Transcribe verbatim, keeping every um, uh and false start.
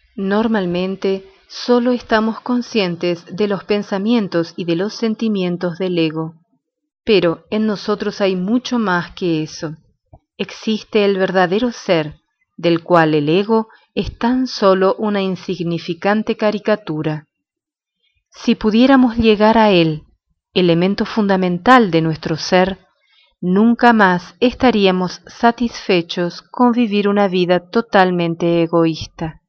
Normalmente, solo estamos conscientes de los pensamientos y de los sentimientos del ego, pero en nosotros hay mucho más que eso. Existe el verdadero ser, del cual el ego es tan solo una insignificante caricatura. Si pudiéramos llegar a él, elemento fundamental de nuestro ser, nunca más estaríamos satisfechos con vivir una vida totalmente egoísta.